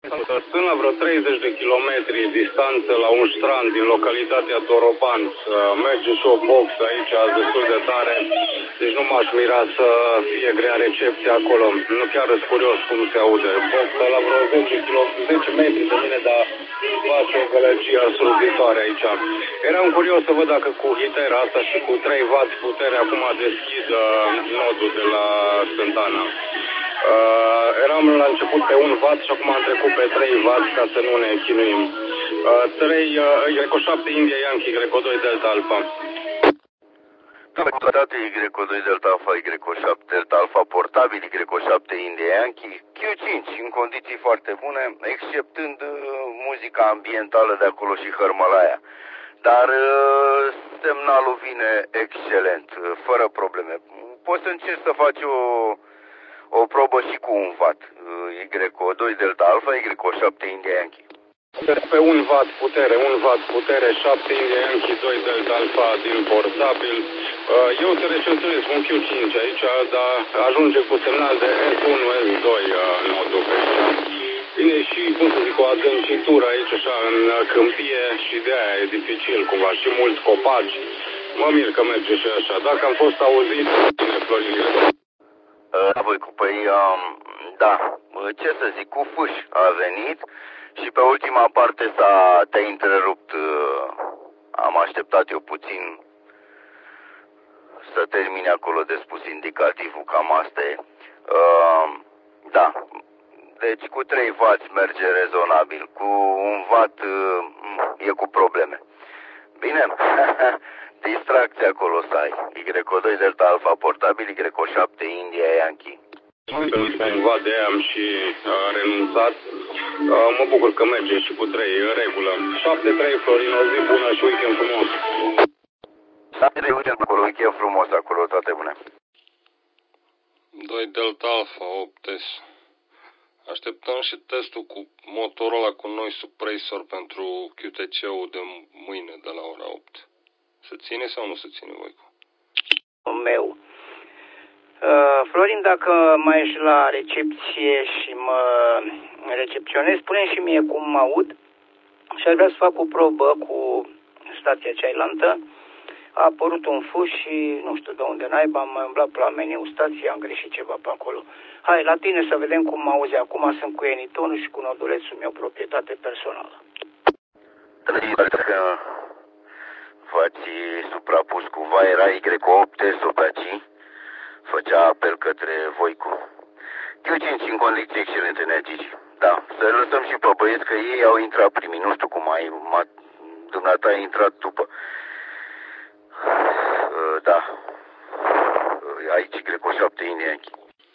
Sunt la vreo 30 de kilometri distanță la un strand din localitatea Doroban. Merge și o boxă aici destul de tare, deci nu m-aș mira să fie grea recepția acolo. Nu chiar sunt curios cum se aude. Boxă la vreo 10 metri de mine, dar face o gălăgie asruzitoare aici. Eram curios să văd dacă cu hitera asta și cu 3W putere acum deschid nodul de la Sântana. Eram la început pe 1W și acum am trecut pe 3W ca să nu ne chinuim. 3 India Yankee, Greco 2 Delta Alpha. Toate Y2 Delta Alpha, Y7 Delta Alpha portabil, Y7 India Yankee, Q5 în condiții foarte bune, exceptând muzica ambientală de acolo și hărmălaia. Dar semnalul vine excelent, fără probleme. Poți să încerci să faci o probă și cu 1W, Y2 Delta Alpha, Y7 India Yankee. Pe 1W putere, 7 India Yankee, 2 Delta Alpha din portabil. Eu te recepționez un Q5 aici, dar ajunge cu semnal de S1, S2 nodul pe aici. Bine, și, cum să zic, o adâncitură aici, așa, în câmpie și de aia e dificil, cumva, și mulți copaci. Mă mir că merge și așa. Dacă am fost auzit, bine, Florin Greco. Da, ce să zic, cu fâș a venit și pe ultima parte te-a întrerupt. Am așteptat eu puțin să termine acolo de spus indicativul, cam asta e. Da, deci cu 3W merge rezonabil, cu 1W e cu probleme. Bine, distracție acolo să ai. Y2 Delta Alpha portabil, Y7 India Yankee. Cumva de aia am și renunțat. Mă bucur că merge și cu 3 în regulă. 7-3 Florin, o zi bună și weekend frumos. 7-3 weekend acolo, weekend frumos acolo, toate bune. 2 Delta Alpha 8S. Așteptăm și testul cu motorul ăla cu noi suppressor pentru QTC-ul de mâine de la ora 8. Se ține sau nu se ține, Voicu? Meu. Florin, dacă mai ești la recepție și mă recepționezi, spune și mie cum mă aud și aș vrea să fac o probă cu stația ceailaltă. A apărut un fâș și nu știu de unde naiba, am mai umblat pe la meniu stației, am greșit ceva pe acolo. Hai, la tine să vedem cum mă auzi acum, sunt cu enitonul și cu nodulețul meu, proprietate personală. Dacă v-ați suprapus cumva, era Y8S-ul pe aici, făcea apel către Voicu. Q5 în condiții excelente, Neagici. Da, să lăsăm și pe băieți că ei au intrat primii, nu știu cum dumneata ai intrat după. Da, aici Y7 India Yankee.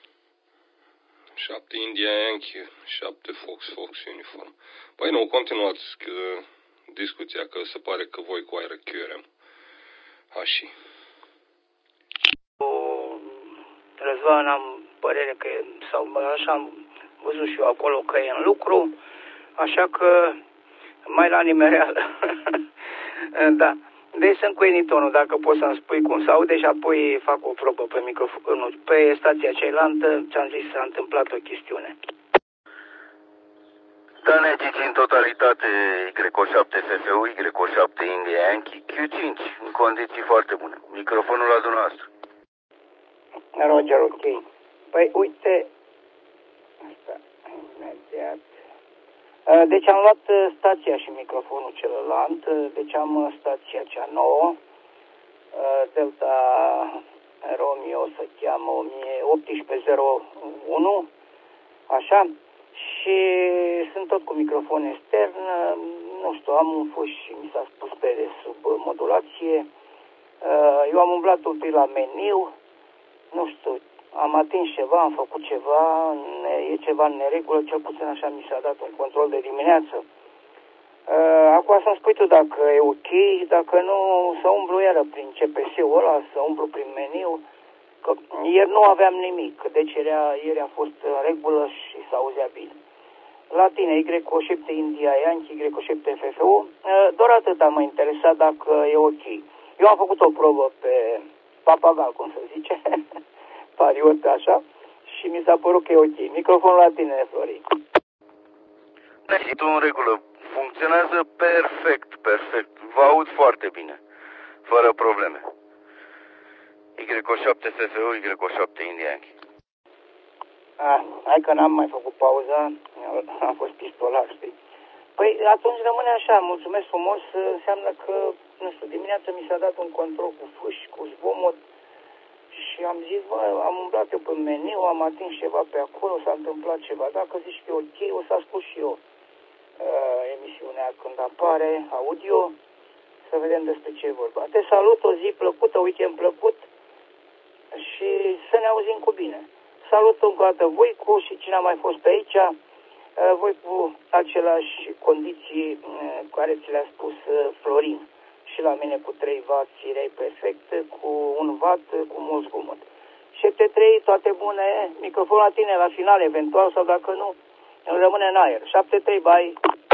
7 India Yankee, 7 Fox uniform. Păi nu, continuați discuția, că se pare că voi cu aeră QRM. Așa. Răzvan, am părere că, sau așa am văzut și eu acolo că e în lucru, așa că mai la nimereală. Da. Deci sunt cu enitonul, dacă poți să-mi spui cum se aude și apoi fac o probă pe microfonul. Pe stația cealaltă, ți-am zis, s-a întâmplat o chestiune. Da, Neagici, în totalitate, Y7 FFU, Y7 India Yankee, Q5, în condiții foarte bune. Microfonul la dumneavoastră. Roger, ok. Păi, uite, asta, imediat. Deci am luat stația și microfonul celălalt, deci am stația cea nouă, Delta Romeo se cheamă 1801, așa, și sunt tot cu microfon extern, nu știu, am un fâș și mi s-a spus pe sub modulație, eu am umblat un pic la meniu, nu știu, am atins ceva, am făcut ceva, e ceva în neregulă, cel puțin așa mi s-a dat un control de dimineață. Acum să-mi spui tu dacă e ok, dacă nu, să umblu iară prin CPS-ul ăla, să umblu prin meniu, că ieri nu aveam nimic, deci ieri a fost în regulă și s-auzea bine. La tine, Y7 India Yankee, Y7 FFU, doar atât mă interesa dacă e ok. Eu am făcut o probă pe papagal, cum se zice, pariot așa, și mi s-a părut că e ok. Microfonul la tine, Florin. în regulă. Funcționează perfect, perfect. Vă aud foarte bine. Fără probleme. Y7 FFU, Y7 Indianchi. Hai că n-am mai făcut pauza. Am fost pistolar, știi? Păi atunci rămâne așa, mulțumesc frumos. Înseamnă că, nu știu, dimineața mi s-a dat un control cu fâși, cu zgomot. Și am zis, bă, am umblat eu pe meniu, am atins ceva pe acolo, s-a întâmplat ceva. Dacă zici că e ok, o să ascult și eu emisiunea când apare audio, să vedem despre ce e vorba. Te salut, o zi plăcută, weekend plăcut și să ne auzim cu bine. Salut încă o dată Voicu și cine a mai fost pe aici, voi cu aceleași condiții care ți le-a spus Florin. Și la mine cu 3 W țirei perfect, cu 1 W, cu mult zgomot. 7-3, toate bune, microfonul la tine la final eventual sau dacă nu, rămâne în aer. 7-3, bye!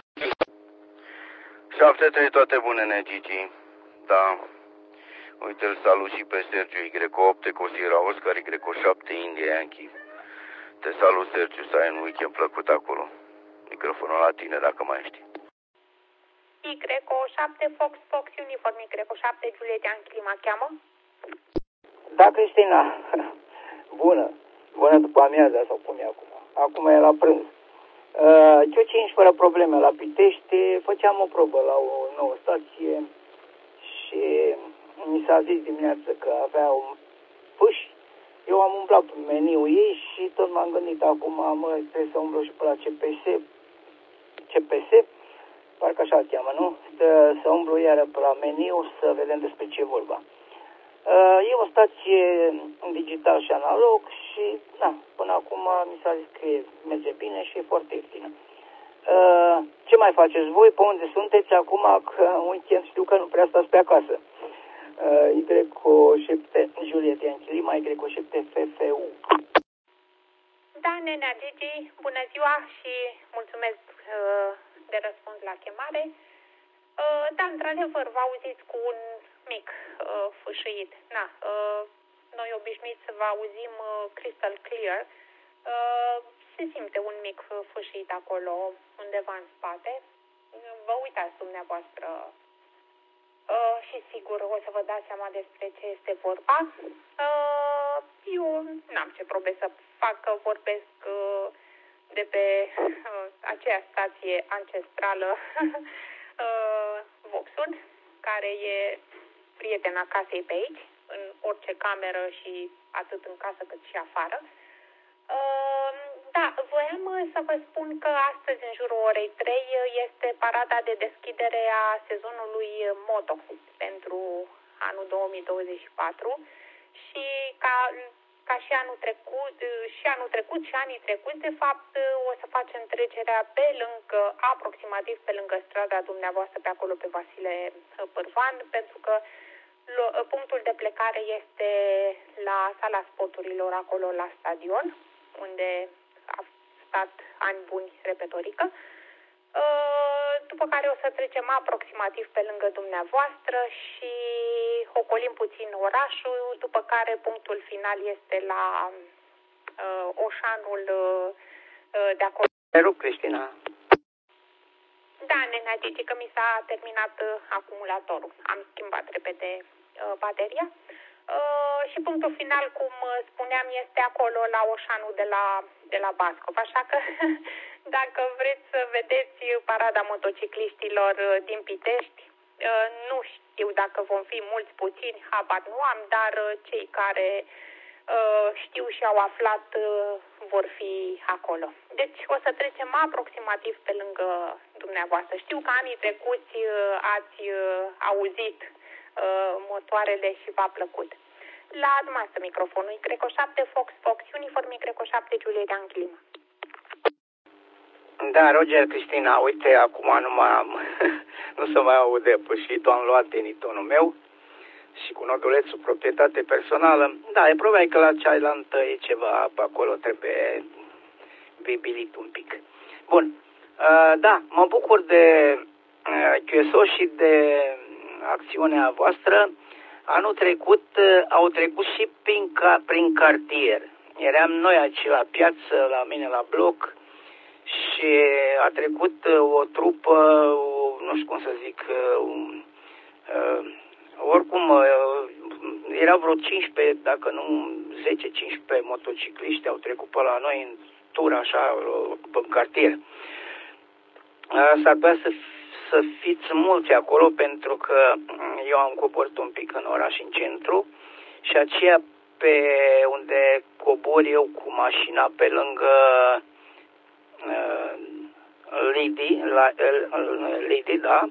7-3, toate bune, Gigi. Da. Uite, îl salut și pe Sergiu Y8, Cosira Oscar, Y7 India Yankee. Te salut, Sergiu, să ai un weekend plăcut acolo. Microfonul la tine, dacă mai știi. Y7 Fox Uniform, Y7 Juliet Yankee, mă cheamă? Da, Cristina. Bună. Bună după amiaza sau cum e acum. Acum e la prânz. Q5 fără probleme la Pitești. Făceam o probă la o nouă stație și mi s-a zis dimineață că avea un puși. Eu am umblat pe meniul ei și tot m-am gândit acum, mă, trebuie să umblu și pe la CPS, parcă așa îl cheamă, nu? Să umblu iară pe la meniu să vedem despre ce e vorba. E o stație digital și analog și, da, până acum mi s-a zis că merge bine și e foarte ieftină. Ce mai faceți voi? Pe unde sunteți acum? Că în weekend știu că nu prea stați pe acasă. Y7 Juliet Yankee Lima, Y7 FFU. Da, nenea Gigi, bună ziua și mulțumesc de răspuns la chemare. Da, într-adevăr, vă auziți cu un mic fâșâit. Noi obișnuiți să vă auzim crystal clear. Se simte un mic fâșâit acolo, undeva în spate. Vă uitați dumneavoastră și sigur o să vă dați seama despre ce este vorba. Eu n-am ce probe să fac, că vorbesc de pe aceea stație ancestrală Voxul, care e prietena casei pe aici, în orice cameră și atât în casă cât și afară. Da, voiam să vă spun că astăzi, în jurul orei 3, este parada de deschidere a sezonului moto pentru anul 2024 și ca și anul trecut și anii trecuți, de fapt, o să facem trecerea aproximativ pe lângă strada dumneavoastră, pe acolo, pe Vasile Pârvan, pentru că punctul de plecare este la sala spoturilor, acolo la stadion, unde a stat ani buni repetorică, după care o să trecem aproximativ pe lângă dumneavoastră și ocolim puțin orașul, după care punctul final este la Oșanul de acolo. Te rog, Cristina. Da, nenea Gigi, că mi s-a terminat acumulatorul. Am schimbat repede bateria. Și punctul final, cum spuneam, este acolo la Oșanul de la Bascov. Așa că dacă vreți să vedeți parada motocicliștilor din Pitești, nu știu dacă vom fi mulți, puțini, habar nu am, dar cei care știu și au aflat vor fi acolo. Deci o să trecem aproximativ pe lângă dumneavoastră. Știu că anii trecuți ați auzit motoarele și v-a plăcut. La dumneavoastră microfonul, Y7 Fox Uniform, Y7 Juliet Yankee Lima. Da, Roger, Cristina, uite, acum nu se mai aude pășitul, am luat tenitonul meu și cu nodulețul proprietate personală. Da, e probabil că la cealaltă e ceva pe acolo, trebuie bibilit un pic. Bun, da, mă bucur de QSO și de acțiunea voastră. Anul trecut au trecut și prin cartier. Eram noi aici la piață, la mine la bloc și a trecut o trupă, nu știu cum să zic, oricum erau vreo 15, dacă nu 10-15 motocicliști au trecut pe la noi în tur, așa, în cartier. S-ar putea să fiți mulți acolo, pentru că eu am coborât un pic în oraș, în centru, și aceea pe unde cobor eu cu mașina pe lângă Lady, da,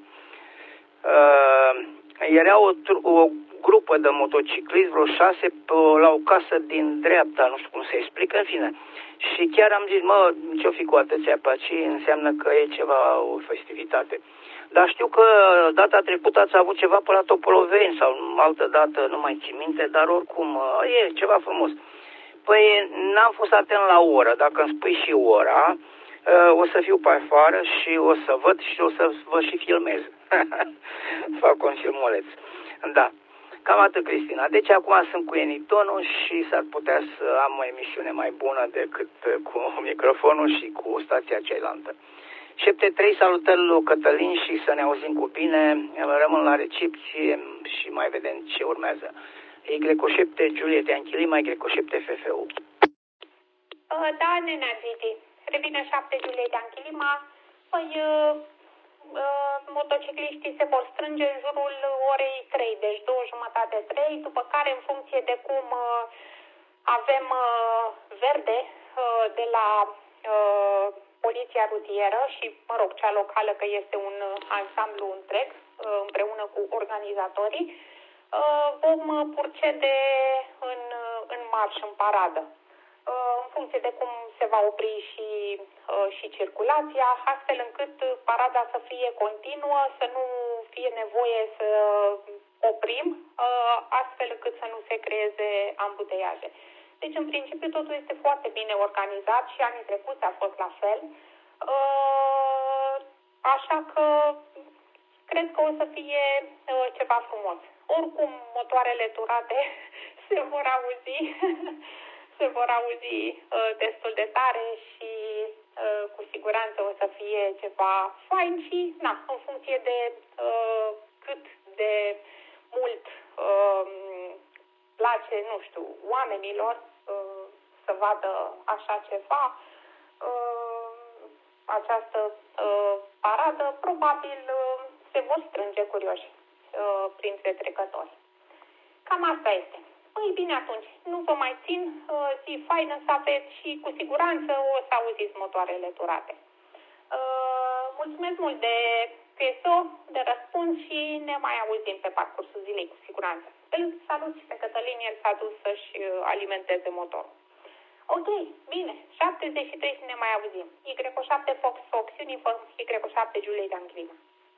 era o grupă de motocicliști, vreo 6 la o casă din dreapta, nu știu cum se explică, în fine. Și chiar am zis, ce-o fi cu atâția pe aici, înseamnă că e ceva, o festivitate. Dar știu că data trecută ați avut ceva pe la Topoloveni sau altă dată, nu mai țin minte, dar oricum e ceva frumos. Păi n-am fost atent la oră, dacă îmi spui și ora, o să fiu pe afară și o să văd și o să vă și filmez. Fac un filmuleț. Da. Cam atât, Cristina. Deci acum sunt cu Enitonul și s-ar putea să am o emisiune mai bună decât cu microfonul și cu stația cealaltă. 7-3, salutări lui Cătălin și să ne auzim cu bine. Rămân la recepție și mai vedem ce urmează. Y7 Juliet Anchilima, Y7 FFU. Da, nenea Gigi. Revine 7 Juliet Anchilima. Păi, motocicliștii se vor strânge în jurul orei 3, deci 2:30-3, după care, în funcție de cum avem verde de la poliția rutieră și, cea locală, că este un ansamblu întreg, împreună cu organizatorii, vom procede în marș, în paradă. În funcție de cum se va opri și circulația, astfel încât parada să fie continuă, să nu fie nevoie să oprim, astfel încât să nu se creeze ambuteiaje. Deci, în principiu, totul este foarte bine organizat și anii trecuți a fost la fel. Așa că cred că o să fie ceva frumos. Oricum, motoarele turate se vor auzi destul de tare și cu siguranță o să fie ceva fain și, în funcție de cât de mult place, nu știu, oamenilor să vadă așa ceva, această paradă, probabil se vor strânge curioși printre trecători. Cam asta este. Păi bine, atunci, nu vă mai țin, zi faină să aveți și cu siguranță o să auziți motoarele turate. Mulțumesc mult de PSO, de răspuns și ne mai auzim pe parcursul zilei, cu siguranță. Îl salut și pe Cătălin, el s-a dus să-și alimenteze motorul. Ok, bine, 73 și ne mai auzim. Y7 Fox Uniform, Y7 Juliet Anglima.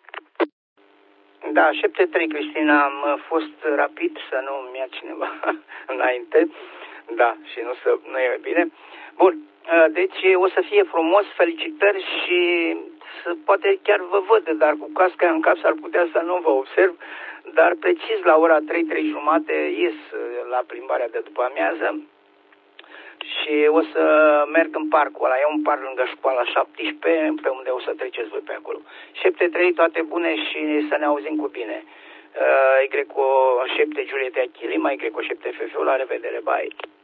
Da, 7-3, Cristina, am fost rapid să nu mi-ia cineva înainte. Da, și nu e bine. Bun, deci o să fie frumos, felicitări și poate chiar vă văd, dar cu casca în cap s-ar putea să nu vă observ, dar precis la ora 3:30 ies la plimbarea de după amiază și o să merg în parcul ăla. E un parc lângă școala 17, pe unde o să treceți voi pe acolo. 7-3, toate bune și să ne auzim cu bine. Y7 Juliet Achilima, Y7 FF, la revedere, bye!